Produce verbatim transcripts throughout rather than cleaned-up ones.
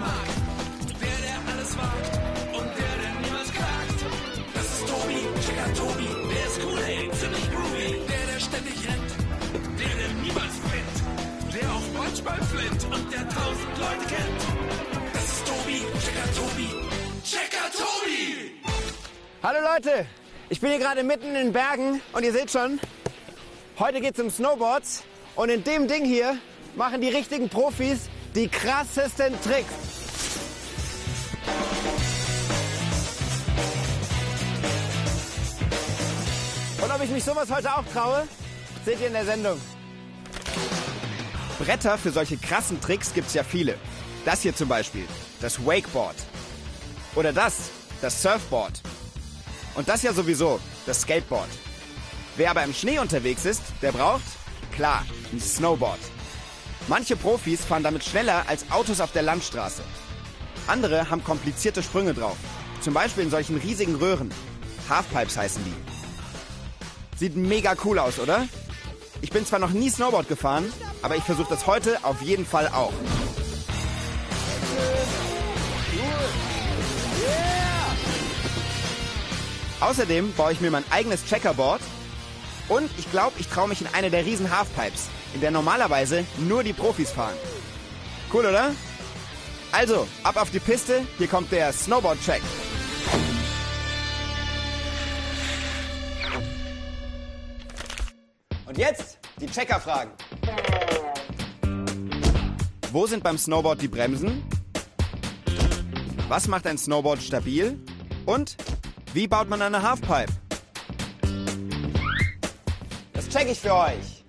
mag. Der, der alles wagt und der, der niemals klagt. Das ist Tobi, Checker Tobi, der ist cool, ey, ziemlich groovy. Der, der ständig rennt, der, der niemals brennt. Der auch manchmal flennt und der tausend Leute kennt. Das ist Tobi, Checker Tobi, Checker Tobi! Hallo Leute, ich bin hier gerade mitten in den Bergen und ihr seht schon, heute geht's um Snowboards und in dem Ding hier machen die richtigen Profis die krassesten Tricks. Und ob ich mich sowas heute auch traue, seht ihr in der Sendung. Bretter für solche krassen Tricks gibt's ja viele. Das hier zum Beispiel, das Wakeboard. Oder das, das Surfboard. Und das ja sowieso, das Skateboard. Wer aber im Schnee unterwegs ist, der braucht, klar, ein Snowboard. Manche Profis fahren damit schneller als Autos auf der Landstraße. Andere haben komplizierte Sprünge drauf. Zum Beispiel in solchen riesigen Röhren. Halfpipes heißen die. Sieht mega cool aus, oder? Ich bin zwar noch nie Snowboard gefahren, aber ich versuche das heute auf jeden Fall auch. Außerdem baue ich mir mein eigenes Checkerboard und ich glaube, ich traue mich in eine der riesen Halfpipes, in der normalerweise nur die Profis fahren. Cool, oder? Also, ab auf die Piste, hier kommt der Snowboard-Check. Und jetzt die Checker-Fragen. Wo sind beim Snowboard die Bremsen? Was macht ein Snowboard stabil? Und wie baut man eine Halfpipe? Das check ich für euch.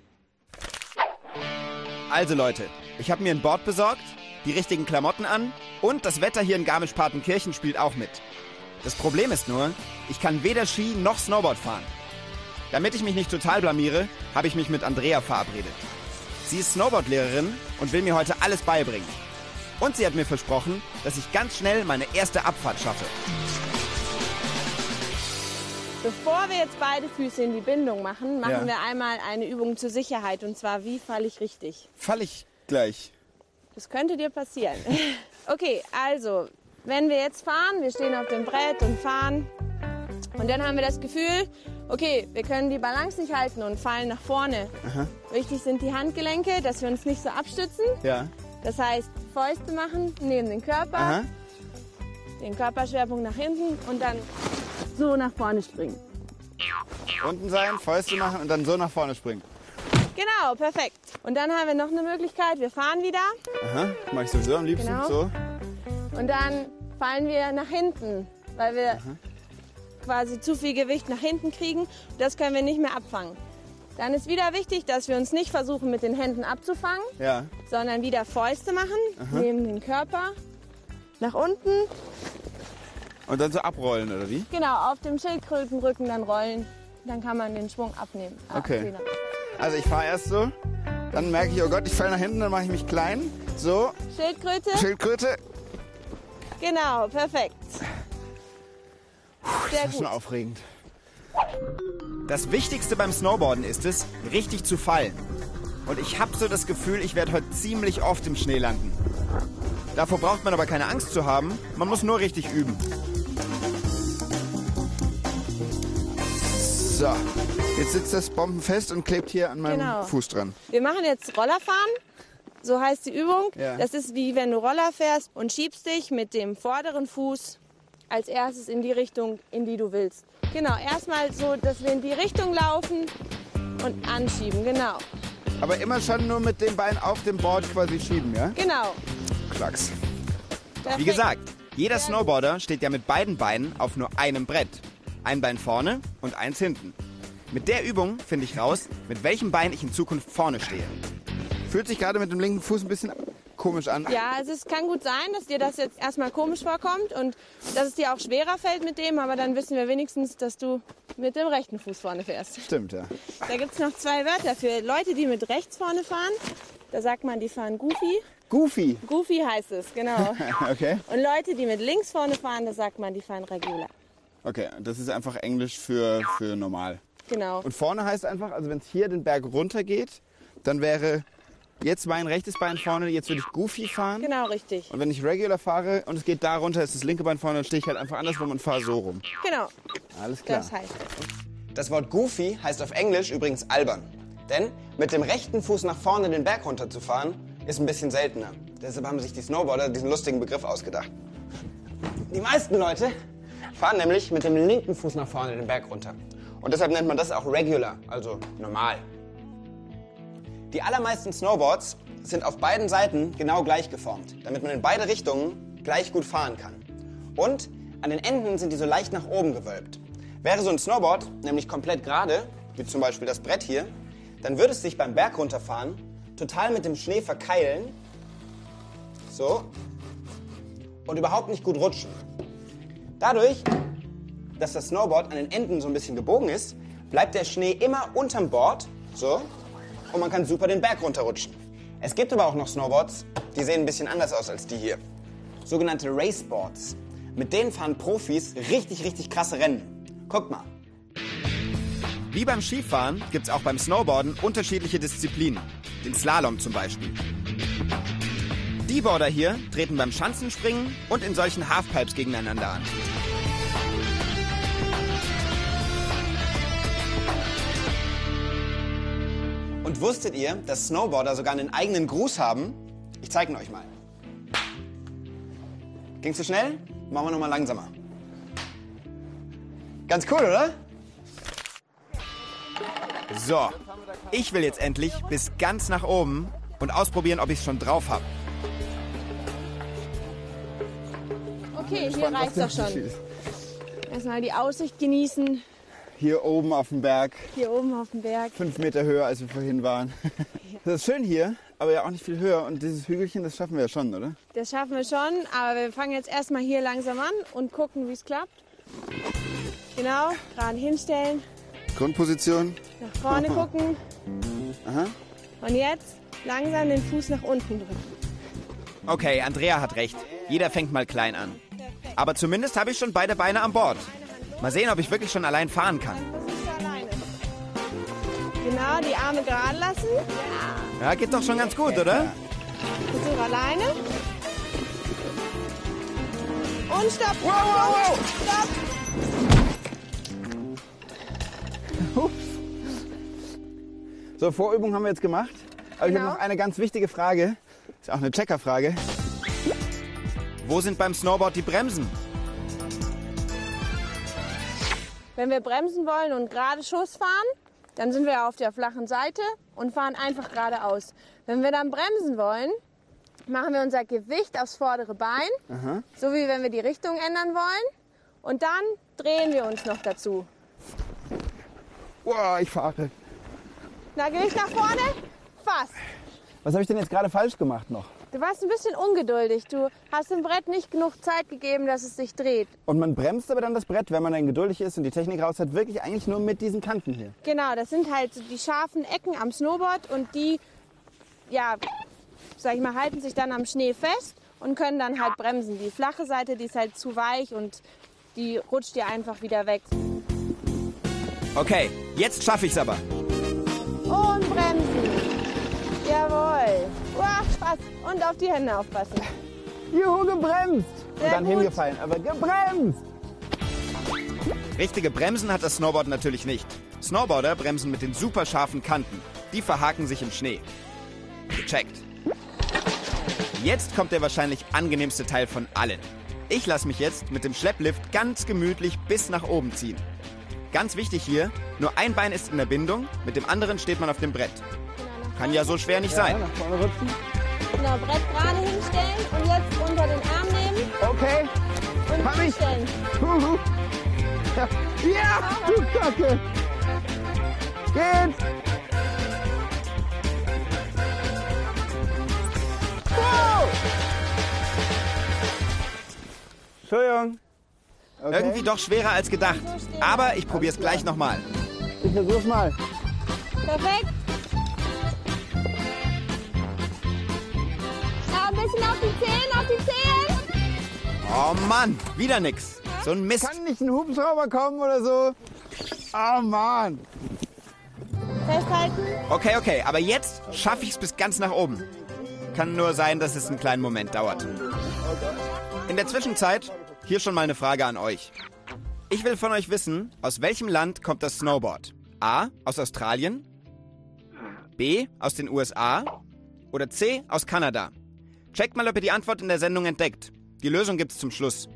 Also Leute, ich habe mir ein Board besorgt, die richtigen Klamotten an und das Wetter hier in Garmisch-Partenkirchen spielt auch mit. Das Problem ist nur, ich kann weder Ski noch Snowboard fahren. Damit ich mich nicht total blamiere, habe ich mich mit Andrea verabredet. Sie ist Snowboardlehrerin und will mir heute alles beibringen. Und sie hat mir versprochen, dass ich ganz schnell meine erste Abfahrt schaffe. Bevor wir jetzt beide Füße in die Bindung machen, machen Ja. wir einmal eine Übung zur Sicherheit. Und zwar, wie falle ich richtig? Fall ich gleich. Das könnte dir passieren. Okay, also, wenn wir jetzt fahren, wir stehen auf dem Brett und fahren. Und dann haben wir das Gefühl, okay, wir können die Balance nicht halten und fallen nach vorne. Aha. Wichtig sind die Handgelenke, dass wir uns nicht so abstützen. Ja. Das heißt, Fäuste machen neben den Körper, Aha. den Körperschwerpunkt nach hinten und dann so nach vorne springen. Unten sein, Fäuste machen und dann so nach vorne springen. Genau, perfekt. Und dann haben wir noch eine Möglichkeit, wir fahren wieder Aha, mach ich sowieso am liebsten Genau. so. und dann fallen wir nach hinten, weil wir quasi zu viel Gewicht nach hinten kriegen. Das können wir nicht mehr abfangen. Dann ist wieder wichtig, dass wir uns nicht versuchen, mit den Händen abzufangen, Ja. sondern wieder Fäuste machen, neben den Körper, nach unten. Und dann so abrollen, oder wie? Genau, auf dem Schildkrötenrücken dann rollen. Dann kann man den Schwung abnehmen. Ah, Okay. Fehler. Also ich fahre erst so, dann merke ich, oh Gott, ich falle nach hinten, dann mache ich mich klein. So, Schildkröte. Schildkröte. Genau, perfekt. Sehr Das ist schon gut. aufregend. Das Wichtigste beim Snowboarden ist es, richtig zu fallen. Und ich habe so das Gefühl, ich werde heute ziemlich oft im Schnee landen. Davor braucht man aber keine Angst zu haben, man muss nur richtig üben. So, jetzt sitzt das bombenfest und klebt hier an meinem Genau. Fuß dran. Wir machen jetzt Rollerfahren. So heißt die Übung. Ja. Das ist wie wenn du Roller fährst und schiebst dich mit dem vorderen Fuß als erstes in die Richtung, in die du willst. Genau, erstmal so, dass wir in die Richtung laufen und anschieben. Genau, Aber immer schon nur mit dem Bein auf dem Board quasi schieben, ja? genau. Klacks. Perfekt. Wie gesagt, jeder Snowboarder steht ja mit beiden Beinen auf nur einem Brett. Ein Bein vorne und eins hinten. Mit der Übung finde ich raus, mit welchem Bein ich in Zukunft vorne stehe. Fühlt sich gerade mit dem linken Fuß ein bisschen komisch an. Ja, also es kann gut sein, dass dir das jetzt erstmal komisch vorkommt und dass es dir auch schwerer fällt mit dem, aber dann wissen wir wenigstens, dass du mit dem rechten Fuß vorne fährst. Stimmt, ja. Da gibt es noch zwei Wörter für Leute, die mit rechts vorne fahren. Da sagt man, die fahren Goofy. Goofy. Goofy heißt es, genau. Okay. Und Leute, die mit links vorne fahren, da sagt man, die fahren Regular. Okay, das ist einfach Englisch für, für normal. Genau. Und vorne heißt einfach, also wenn es hier den Berg runter geht, dann wäre Jetzt mein rechtes Bein vorne, jetzt würde ich Goofy fahren. Genau, richtig. Und wenn ich Regular fahre und es geht da runter, ist das linke Bein vorne, dann stehe ich halt einfach andersrum und fahre so rum. Genau, Alles klar. das heißt es. Das Wort Goofy heißt auf Englisch übrigens albern. Denn mit dem rechten Fuß nach vorne den Berg runterzufahren, ist ein bisschen seltener. Deshalb haben sich die Snowboarder diesen lustigen Begriff ausgedacht. Die meisten Leute fahren nämlich mit dem linken Fuß nach vorne den Berg runter. Und deshalb nennt man das auch regular, also normal. Die allermeisten Snowboards sind auf beiden Seiten genau gleich geformt, damit man in beide Richtungen gleich gut fahren kann. Und an den Enden sind die so leicht nach oben gewölbt. Wäre so ein Snowboard nämlich komplett gerade, wie zum Beispiel das Brett hier, dann würde es sich beim Berg runterfahren total mit dem Schnee verkeilen, so, und überhaupt nicht gut rutschen. Dadurch, dass das Snowboard an den Enden so ein bisschen gebogen ist, bleibt der Schnee immer unterm Board, so, und man kann super den Berg runterrutschen. Es gibt aber auch noch Snowboards, die sehen ein bisschen anders aus als die hier. Sogenannte Raceboards. Mit denen fahren Profis richtig, richtig krasse Rennen. Guckt mal. Wie beim Skifahren gibt es auch beim Snowboarden unterschiedliche Disziplinen. Den Slalom zum Beispiel. Die Boarder hier treten beim Schanzenspringen und in solchen Halfpipes gegeneinander an. Und wusstet ihr, dass Snowboarder sogar einen eigenen Gruß haben? Ich zeige ihn euch mal. Ging zu schnell? Machen wir noch mal langsamer. Ganz cool, oder? So, ich will jetzt endlich bis ganz nach oben und ausprobieren, ob ich es schon drauf habe. Okay, hier reicht's doch schon. Erstmal die Aussicht genießen, Hier oben auf dem Berg, hier oben auf dem Berg. fünf Meter höher, als wir vorhin waren. Das ist schön hier, aber ja auch nicht viel höher. Und dieses Hügelchen, das schaffen wir ja schon, oder? Das schaffen wir schon, aber wir fangen jetzt erstmal hier langsam an und gucken, wie es klappt. Genau, gerade hinstellen, Grundposition. nach vorne gucken Aha. und jetzt langsam den Fuß nach unten drücken. Okay, Andrea hat recht. Jeder fängt mal klein an. Aber zumindest habe ich schon beide Beine an Bord. Mal sehen, ob ich wirklich schon allein fahren kann. Versuch's alleine. Genau, die Arme gerade lassen. Ja. Ja, geht doch schon ganz gut, oder? Versuch alleine. Und stopp. Wow, wow, Stopp. wow! So, Vorübung haben wir jetzt gemacht. Aber ich Genau. habe noch eine ganz wichtige Frage. Ist auch eine Checkerfrage. Wo sind beim Snowboard die Bremsen? Wenn wir bremsen wollen und gerade Schuss fahren, dann sind wir auf der flachen Seite und fahren einfach geradeaus. Wenn wir dann bremsen wollen, machen wir unser Gewicht aufs vordere Bein, Aha. so wie wenn wir die Richtung ändern wollen. Und dann drehen wir uns noch dazu. Wow, ich fahre. Na, Gewicht nach vorne, fast. Was habe ich denn jetzt gerade falsch gemacht noch? Du warst ein bisschen ungeduldig. Du hast dem Brett nicht genug Zeit gegeben, dass es sich dreht. Und man bremst aber dann das Brett, wenn man dann geduldig ist und die Technik raus hat, wirklich eigentlich nur mit diesen Kanten hier. Genau, das sind halt so die scharfen Ecken am Snowboard und die, ja, sag ich mal, halten sich dann am Schnee fest und können dann halt bremsen. Die flache Seite, die ist halt zu weich und die rutscht dir einfach wieder weg. Okay, jetzt schaffe ich's aber. Und bremsen. Jawohl. Uah, Spaß. Und auf die Hände aufpassen. Juhu, gebremst! Sehr und dann gut. hingefallen, aber gebremst! Richtige Bremsen hat das Snowboard natürlich nicht. Snowboarder bremsen mit den super scharfen Kanten. Die verhaken sich im Schnee. Gecheckt. Jetzt kommt der wahrscheinlich angenehmste Teil von allen. Ich lasse mich jetzt mit dem Schlepplift ganz gemütlich bis nach oben ziehen. Ganz wichtig hier, nur ein Bein ist in der Bindung, mit dem anderen steht man auf dem Brett. Kann ja so schwer nicht sein. nach vorne rutschen. Genau, Brett gerade hinstellen und jetzt unter den Arm nehmen Okay. und Hab ich. hinstellen. Huhu. Ja, ja, du Kacke. Geht. Wow. Entschuldigung. Okay. Irgendwie doch schwerer als gedacht. Aber ich probiere es gleich nochmal. Ich versuch's mal. Perfekt. Ja, ein bisschen auf die Zehen, auf die Zehen. Oh Mann, wieder nix. So ein Mist. Kann nicht ein Hubschrauber kommen oder so? Oh Mann. festhalten. Okay, okay, aber jetzt schaffe ich es bis ganz nach oben. Kann nur sein, dass es einen kleinen Moment dauert. In der Zwischenzeit, hier schon mal eine Frage an euch. Ich will von euch wissen, aus welchem Land kommt das Snowboard? A, aus Australien, B, aus den U S A oder C, aus Kanada? Checkt mal, ob ihr die Antwort in der Sendung entdeckt. Die Lösung gibt's zum Schluss.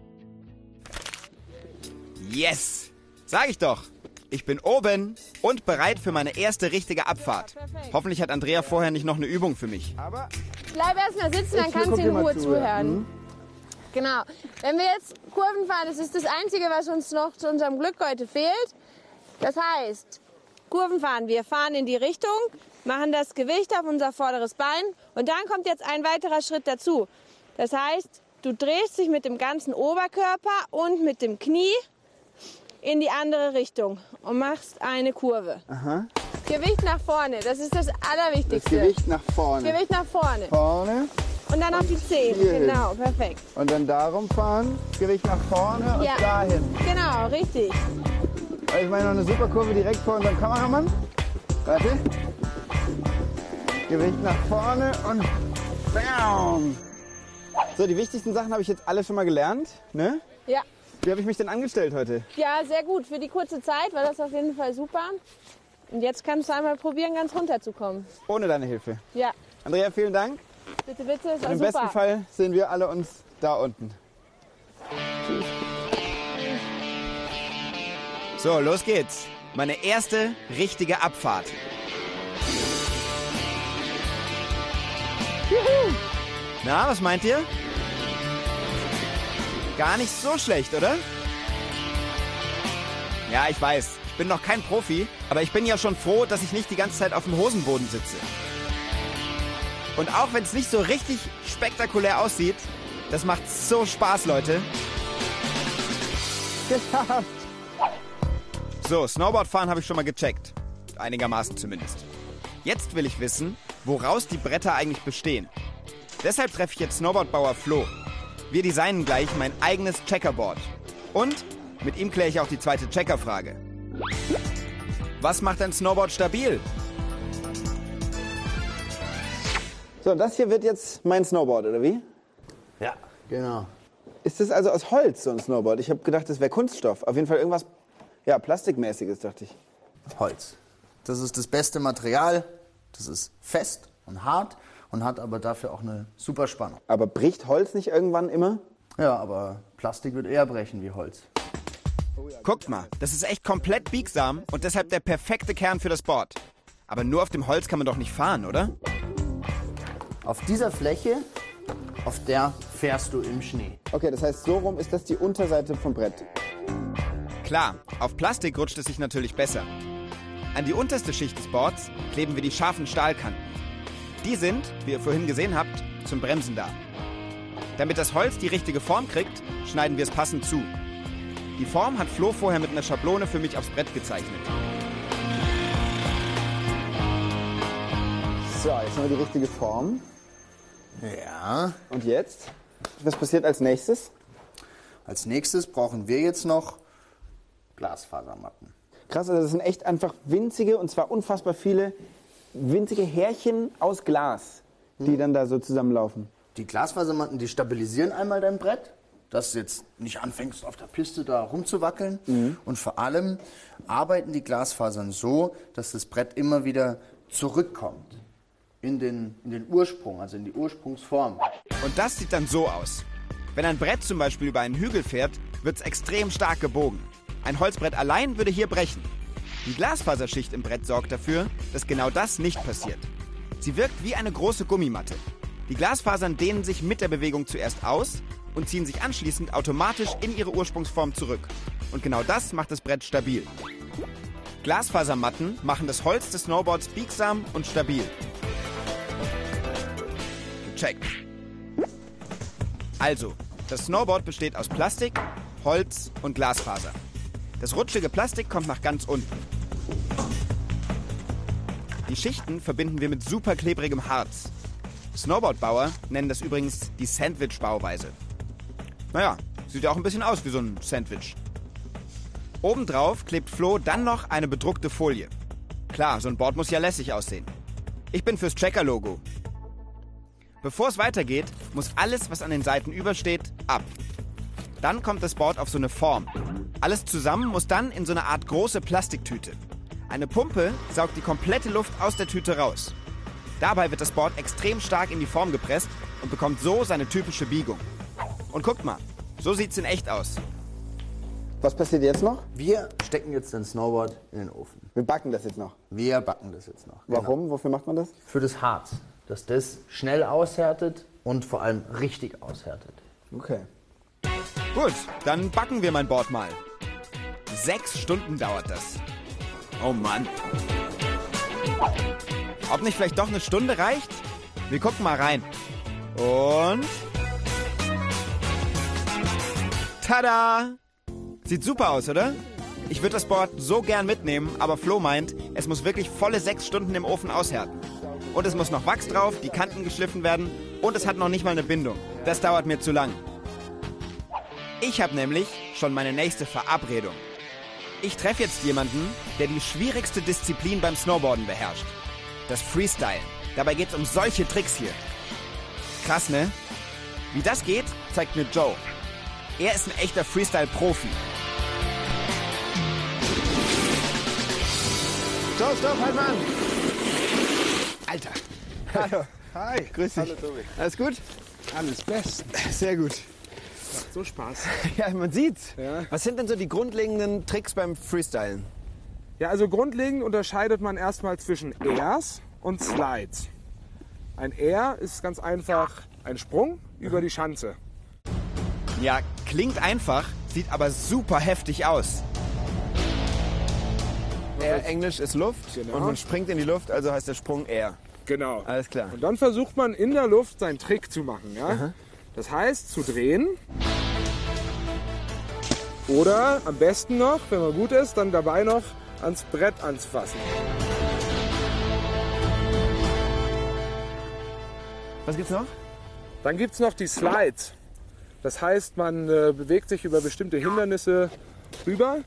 Yes! Sag ich doch! Ich bin oben und bereit für meine erste richtige Abfahrt. Hoffentlich hat Andrea vorher nicht noch eine Übung für mich. Bleib erstmal sitzen, dann kannst du in Ruhe zuhören. Mhm. Genau. Wenn wir jetzt Kurven fahren, das ist das Einzige, was uns noch zu unserem Glück heute fehlt. Das heißt, Kurven fahren. Wir fahren in die Richtung, machen das Gewicht auf unser vorderes Bein und dann kommt jetzt ein weiterer Schritt dazu. Das heißt, du drehst dich mit dem ganzen Oberkörper und mit dem Knie in die andere Richtung und machst eine Kurve. Aha. Gewicht nach vorne, das ist das Allerwichtigste. Das Gewicht nach vorne. Gewicht nach vorne. Vorne. Und dann auf die Zehen. Hier Genau, hin. perfekt. Und dann darum fahren, Gewicht nach vorne und Ja. dahin. Genau, richtig. Ich meine noch eine super Kurve direkt vor unserem Kameramann. Warte. Gewicht nach vorne und bam. So, die wichtigsten Sachen habe ich jetzt alle schon mal gelernt, ne? Ja. Wie habe ich mich denn angestellt heute? Ja, sehr gut. Für die kurze Zeit war das auf jeden Fall super. Und jetzt kannst du einmal probieren, ganz runterzukommen. Ohne deine Hilfe. Ja, Andrea, vielen Dank. bitte, bitte. Das war Und im super. besten Fall sehen wir alle uns da unten. So, los geht's. Meine erste richtige Abfahrt. Juhu. Na, was meint ihr? Gar nicht so schlecht, oder? Ja, ich weiß, ich bin noch kein Profi, aber ich bin ja schon froh, dass ich nicht die ganze Zeit auf dem Hosenboden sitze. Und auch wenn es nicht so richtig spektakulär aussieht, das macht so Spaß, Leute. Geschafft. So, Snowboardfahren habe ich schon mal gecheckt. Einigermaßen zumindest. Jetzt will ich wissen, woraus die Bretter eigentlich bestehen. Deshalb treffe ich jetzt Snowboardbauer Flo. Wir designen gleich mein eigenes Checkerboard. Und mit ihm kläre ich auch die zweite Checkerfrage. Was macht ein Snowboard stabil? So, das hier wird jetzt mein Snowboard, oder wie? Ja, genau. Ist das also aus Holz, so ein Snowboard? Ich habe gedacht, das wäre Kunststoff. Auf jeden Fall irgendwas, ja, Plastikmäßiges, dachte ich. Holz. Das ist das beste Material. Das ist fest und hart und hat aber dafür auch eine super Spannung. Aber bricht Holz nicht irgendwann immer? Ja, aber Plastik wird eher brechen wie Holz. Guckt mal, das ist echt komplett biegsam und deshalb der perfekte Kern für das Board. Aber nur auf dem Holz kann man doch nicht fahren, oder? Auf dieser Fläche, auf der fährst du im Schnee. Okay, das heißt, so rum ist das die Unterseite vom Brett. Klar, auf Plastik rutscht es sich natürlich besser. An die unterste Schicht des Boards kleben wir die scharfen Stahlkanten. Die sind, wie ihr vorhin gesehen habt, zum Bremsen da. Damit das Holz die richtige Form kriegt, schneiden wir es passend zu. Die Form hat Flo vorher mit einer Schablone für mich aufs Brett gezeichnet. So, jetzt haben wir die richtige Form. Ja. Und jetzt? Was passiert als nächstes? Als nächstes brauchen wir jetzt noch Glasfasermatten. Krass, also das sind echt einfach winzige, und zwar unfassbar viele winzige Härchen aus Glas, die dann da so zusammenlaufen. Die Glasfasermatten, die stabilisieren einmal dein Brett, dass du jetzt nicht anfängst, auf der Piste da rumzuwackeln. Mhm. Und vor allem arbeiten die Glasfasern so, dass das Brett immer wieder zurückkommt in den, in den Ursprung, also in die Ursprungsform. Und das sieht dann so aus. Wenn ein Brett zum Beispiel über einen Hügel fährt, wird es extrem stark gebogen. Ein Holzbrett allein würde hier brechen. Die Glasfaserschicht im Brett sorgt dafür, dass genau das nicht passiert. Sie wirkt wie eine große Gummimatte. Die Glasfasern dehnen sich mit der Bewegung zuerst aus und ziehen sich anschließend automatisch in ihre Ursprungsform zurück. Und genau das macht das Brett stabil. Glasfasermatten machen das Holz des Snowboards biegsam und stabil. Gecheckt. Also, das Snowboard besteht aus Plastik, Holz und Glasfaser. Das rutschige Plastik kommt nach ganz unten. Die Schichten verbinden wir mit super klebrigem Harz. Snowboardbauer nennen das übrigens die Sandwich-Bauweise. Naja, sieht ja auch ein bisschen aus wie so ein Sandwich. Obendrauf klebt Flo dann noch eine bedruckte Folie. Klar, so ein Board muss ja lässig aussehen. Ich bin fürs Checker-Logo. Bevor es weitergeht, muss alles, was an den Seiten übersteht, ab. Dann kommt das Board auf so eine Form. Alles zusammen muss dann in so eine Art große Plastiktüte. Eine Pumpe saugt die komplette Luft aus der Tüte raus. Dabei wird das Board extrem stark in die Form gepresst und bekommt so seine typische Biegung. Und guckt mal, so sieht's in echt aus. Was passiert jetzt noch? Wir stecken jetzt den Snowboard in den Ofen. Wir backen das jetzt noch. Wir backen das jetzt noch. Warum? Genau. Wofür macht man das? Für das Harz, dass das schnell aushärtet und vor allem richtig aushärtet. Okay. Gut, dann backen wir mein Board mal. Sechs Stunden dauert das. Oh Mann. Ob nicht vielleicht doch eine Stunde reicht? Wir gucken mal rein. Und... Tada! Sieht super aus, oder? Ich würde das Board so gern mitnehmen, aber Flo meint, es muss wirklich volle sechs Stunden im Ofen aushärten. Und es muss noch Wachs drauf, die Kanten geschliffen werden und es hat noch nicht mal eine Bindung. Das dauert mir zu lang. Ich habe nämlich schon meine nächste Verabredung. Ich treffe jetzt jemanden, der die schwierigste Disziplin beim Snowboarden beherrscht. Das Freestyle. Dabei geht's um solche Tricks hier. Krass, ne? Wie das geht, zeigt mir Joe. Er ist ein echter Freestyle-Profi. Stopp, stopp, halt mal an. Alter. Hallo. Hi. Grüß dich. Hallo Tobi. Alles gut? Alles bestens. Sehr gut. Macht so Spaß. Ja, man sieht's. Ja. Was sind denn so die grundlegenden Tricks beim Freestylen? Ja, also grundlegend unterscheidet man erstmal zwischen Airs und Slides. Ein Air ist ganz einfach ein Sprung über die Schanze. Ja, klingt einfach, sieht aber super heftig aus. Air, Englisch ist Luft Genau. und man springt in die Luft, also heißt der Sprung Air. Genau. Alles klar. Und dann versucht man in der Luft seinen Trick zu machen. Ja? Das heißt, zu drehen. Oder am besten noch, wenn man gut ist, dann dabei noch ans Brett anzufassen. Was gibt's noch? Dann gibt es noch die Slides. Das heißt, man äh, bewegt sich über bestimmte Hindernisse rüber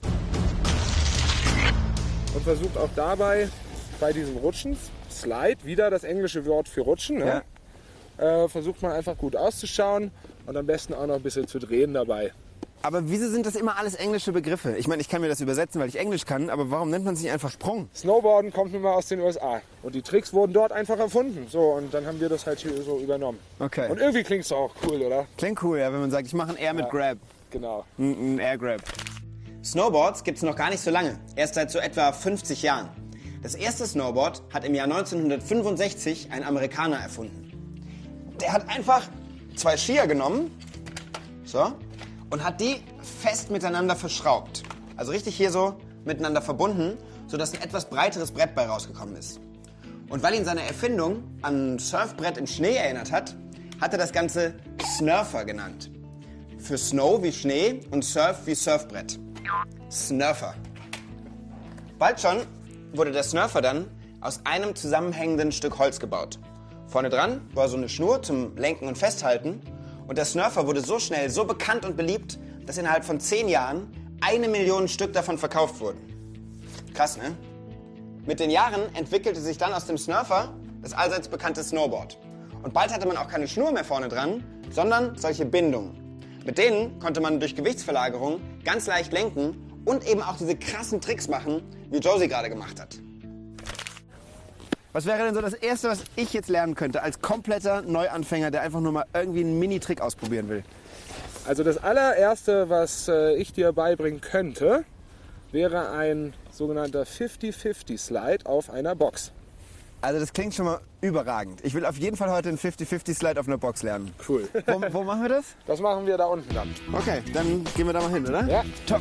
und versucht auch dabei bei diesem Rutschen, Slide, wieder das englische Wort für Rutschen, ne? äh, versucht man einfach gut auszuschauen und am besten auch noch ein bisschen zu drehen dabei. Aber wieso sind das immer alles englische Begriffe? Ich meine, ich kann mir das übersetzen, weil ich Englisch kann, aber warum nennt man es nicht einfach Sprung? Snowboarden kommt nun mal aus den U S A und die Tricks wurden dort einfach erfunden. So, und dann haben wir das halt hier so übernommen. Okay. Und irgendwie klingt es auch cool, oder? Klingt cool, ja, wenn man sagt, ich mache einen Air mit Grab. Genau. Ein, ein Air Grab. Snowboards gibt es noch gar nicht so lange, erst seit so etwa fünfzig Jahren. Das erste Snowboard hat im Jahr neunzehnhundertfünfundsechzig ein Amerikaner erfunden. Der hat einfach zwei Skier genommen, so, und hat die fest miteinander verschraubt. Also richtig hier so miteinander verbunden, sodass ein etwas breiteres Brett bei rausgekommen ist. Und weil ihn seine Erfindung an ein Surfbrett im Schnee erinnert hat, hat er das Ganze Snurfer genannt. Für Snow wie Schnee und Surf wie Surfbrett. Snurfer. Bald schon wurde der Snurfer dann aus einem zusammenhängenden Stück Holz gebaut. Vorne dran war so eine Schnur zum Lenken und Festhalten. Und der Snurfer wurde so schnell, so bekannt und beliebt, dass innerhalb von zehn Jahren eine Million Stück davon verkauft wurden. Krass, ne? Mit den Jahren entwickelte sich dann aus dem Snurfer das allseits bekannte Snowboard. Und bald hatte man auch keine Schnur mehr vorne dran, sondern solche Bindungen. Mit denen konnte man durch Gewichtsverlagerung ganz leicht lenken und eben auch diese krassen Tricks machen, wie Josie gerade gemacht hat. Was wäre denn so das Erste, was ich jetzt lernen könnte, als kompletter Neuanfänger, der einfach nur mal irgendwie einen Mini-Trick ausprobieren will? Also das allererste, was äh, ich dir beibringen könnte, wäre ein sogenannter fünfzig fünfzig Slide auf einer Box. Also das klingt schon mal überragend. Ich will auf jeden Fall heute einen fünfzig fünfzig Slide auf einer Box lernen. Cool. Wo, wo machen wir das? Das machen wir da unten dann. Okay, dann gehen wir da mal hin, oder? Ja, top.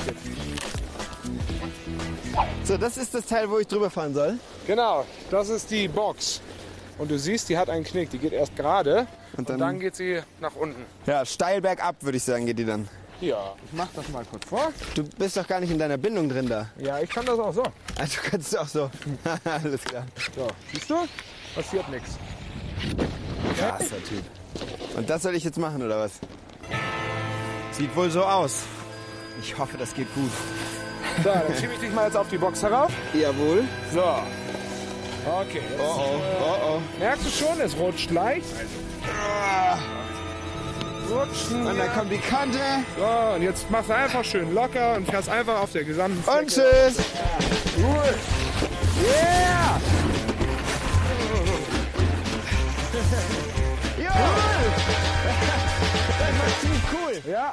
So, das ist das Teil, wo ich drüber fahren soll. Genau, das ist die Box. Und du siehst, die hat einen Knick. Die geht erst gerade Und und dann- dann, geht sie nach unten. Ja, steil bergab, würde ich sagen, geht die dann. Ja, ich mach das mal kurz vor. Du bist doch gar nicht in deiner Bindung drin da. Ja, ich kann das auch so. Also du kannst es auch so. Alles klar. So, siehst du? Passiert nichts. Krasser Typ. Und das soll ich jetzt machen, oder was? Sieht wohl so aus. Ich hoffe, das geht gut. So, dann schiebe ich dich mal jetzt auf die Box herauf. Jawohl. So, Okay. Jetzt, Oh oh, oh oh. merkst du schon, es rutscht leicht. Rutschen. Und dann kommt die Kante. So, und jetzt machst du einfach schön locker und fährst einfach auf der gesamten Strecke. Und tschüss. Cool. Yeah! Jo. Das war ziemlich cool. Ja.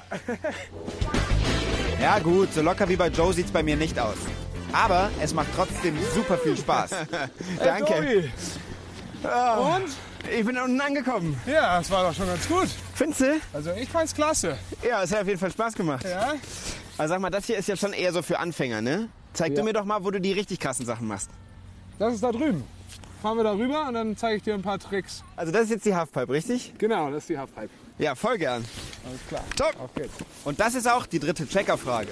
Ja gut, so locker wie bei Joe sieht's bei mir nicht aus. Aber es macht trotzdem super viel Spaß. Danke. Hey, Oh, und? ich bin unten angekommen. Ja, das war doch schon ganz gut. Findest du? Also ich fand's klasse. Ja, es hat auf jeden Fall Spaß gemacht. Ja? Also sag mal, das hier ist ja schon eher so für Anfänger, ne? Zeig Ja. du mir doch mal, wo du die richtig krassen Sachen machst. Das ist da drüben. Fahren wir da rüber und dann zeige ich dir ein paar Tricks. Also das ist jetzt die Halfpipe, richtig? Genau, das ist die Halfpipe. Ja, voll gern. Alles klar. Top. Auf geht's. Und das ist auch die dritte Checkerfrage.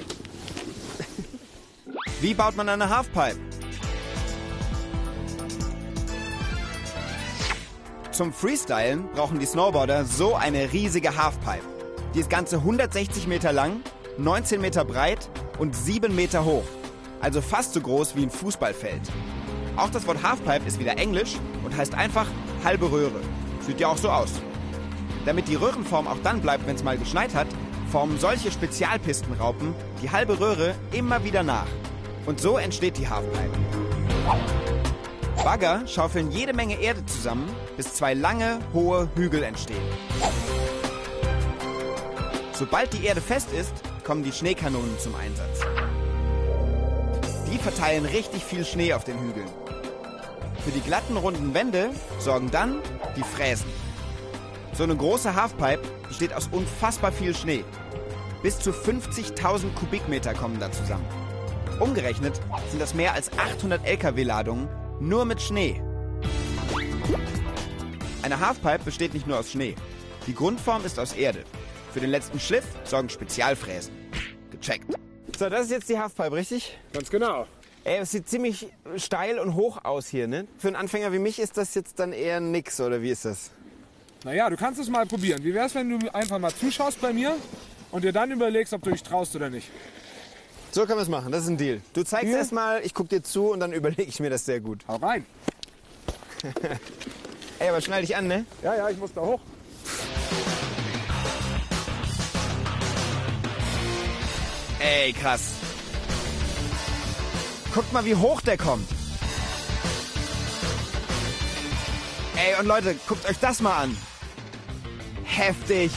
Wie baut man eine Halfpipe? Zum Freestylen brauchen die Snowboarder so eine riesige Halfpipe. Die ist ganze hundertsechzig Meter lang, neunzehn Meter breit und sieben Meter hoch. Also fast so groß wie ein Fußballfeld. Auch das Wort Halfpipe ist wieder Englisch und heißt einfach halbe Röhre. Sieht ja auch so aus. Damit die Röhrenform auch dann bleibt, wenn es mal geschneit hat, formen solche Spezialpistenraupen die halbe Röhre immer wieder nach. Und so entsteht die Halfpipe. Bagger schaufeln jede Menge Erde zusammen, bis zwei lange, hohe Hügel entstehen. Sobald die Erde fest ist, kommen die Schneekanonen zum Einsatz. Die verteilen richtig viel Schnee auf den Hügeln. Für die glatten, runden Wände sorgen dann die Fräsen. So eine große Halfpipe besteht aus unfassbar viel Schnee. Bis zu fünfzigtausend Kubikmeter kommen da zusammen. Umgerechnet sind das mehr als achthundert L K W-Ladungen nur mit Schnee. Eine Halfpipe besteht nicht nur aus Schnee. Die Grundform ist aus Erde. Für den letzten Schliff sorgen Spezialfräsen. Gecheckt. So, das ist jetzt die Halfpipe, richtig? Ganz genau. Ey, es sieht ziemlich steil und hoch aus hier, ne? Für einen Anfänger wie mich ist das jetzt dann eher nix, oder wie ist das? Naja, du kannst es mal probieren. Wie wär's, wenn du einfach mal zuschaust bei mir und dir dann überlegst, ob du dich traust oder nicht? So können wir es machen, das ist ein Deal. Du zeigst Ja. erst mal, ich guck dir zu und dann überlege ich mir das sehr gut. Hau rein. Ey, aber schnall dich an, ne? Ja, ja, ich muss da hoch. Ey, krass. Guckt mal, wie hoch der kommt. Ey, und Leute, guckt euch das mal an. Heftig.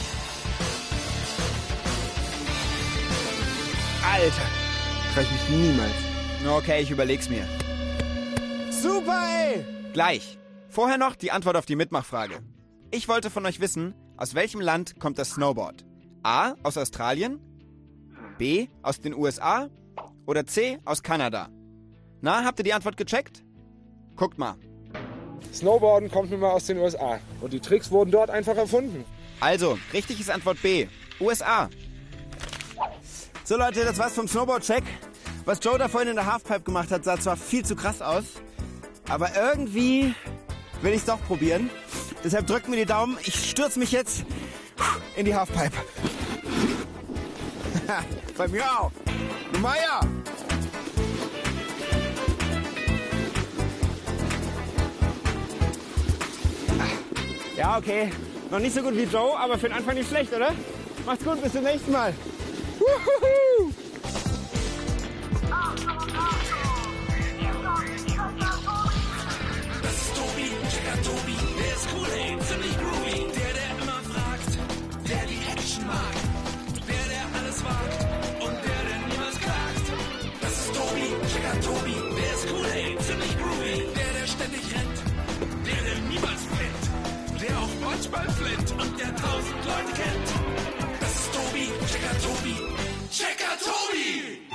Alter. Trau ich mich niemals. Okay, ich überleg's mir. Super, ey! Gleich. Vorher noch die Antwort auf die Mitmachfrage. Ich wollte von euch wissen, aus welchem Land kommt das Snowboard? A, aus Australien, B, aus den U S A oder C, aus Kanada? Na, habt ihr die Antwort gecheckt? Guckt mal. Snowboarden kommt nun mal aus den U S A. Und die Tricks wurden dort einfach erfunden. Also, richtig ist Antwort B, U S A. So Leute, das war's vom Snowboard-Check. Was Joe da vorhin in der Halfpipe gemacht hat, sah zwar viel zu krass aus, aber irgendwie will ich's doch probieren. Deshalb drückt mir die Daumen, ich stürze mich jetzt in die Halfpipe. Bei mir auch. Meier! Ja, okay. Noch nicht so gut wie Joe, aber für den Anfang nicht schlecht, oder? Macht's gut, bis zum nächsten Mal. Wuhu! Das ist Tobi, Checker Tobi, der ist cool, ey, ziemlich groovy. Der, der immer fragt, der die Action mag. Der, der alles wagt und der, der niemals klagt. Das ist Tobi, Checker Tobi, der ist cool, ey, ziemlich groovy. Der, der ständig rennt, der, der niemals flennt. Der auch manchmal flennt und der tausend Leute kennt. Das ist Tobi, Checker Tobi, Checker Tobi!